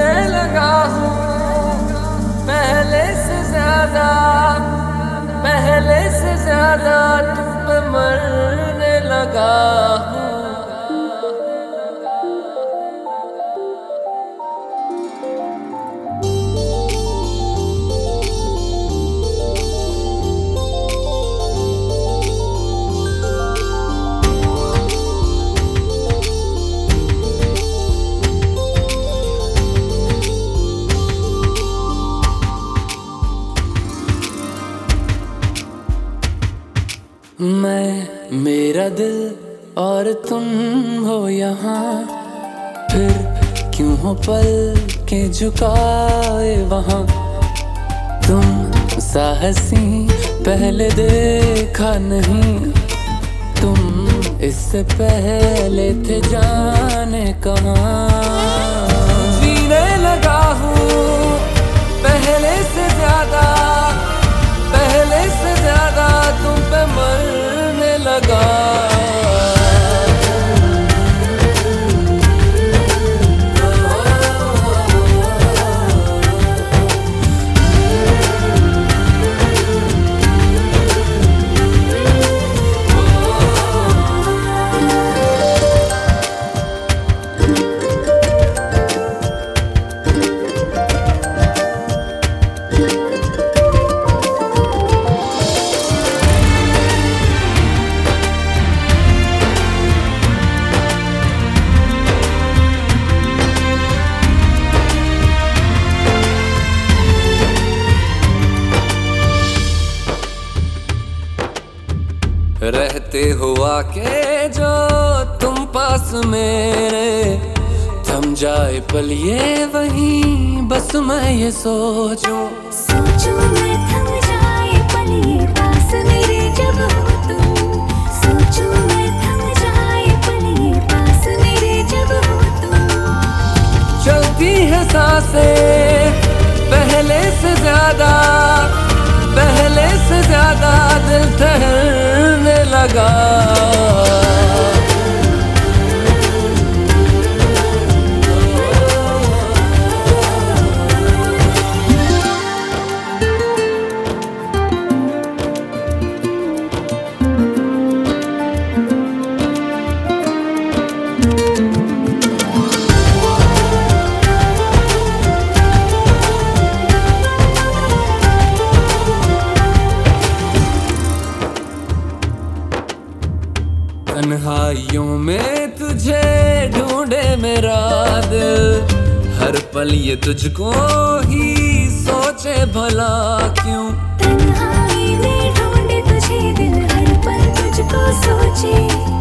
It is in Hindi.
जीने लगा हूँ पहले से ज्यादा, पहले से ज्यादा तुम पे मरने लगा हूँ। मैं, मेरा दिल और तुम हो यहाँ, फिर क्यों हो पल के झुकाए वहाँ। तुम साहसी पहले देखा नहीं, तुम इससे पहले थे जाने कहाँ। जीने लगा हूँ पहले से ज्यादा, पहले से ज्यादा तुम पे मरने लगा। रहते हुआ के जो तुम पास मेरे, थम जाए पल ये वहीं बस मैं ये सोचूं। सोचूं मैं थम जाए पल ये पास मेरे जब हो तुम। सोचूं मैं थम जाए पल ये पास मेरे जब हो तुम। चलती है सांसें पहले से ज्यादा, पहले से ज्यादा दिल ठहरने लगा। तन्हाइयों में तुझे ढूंढे मेरा दिल, हर पल ये तुझको ही सोचे भला क्यों। तन्हाई में ढूंढे तुझे दिल, हर पल तुझको सोचे।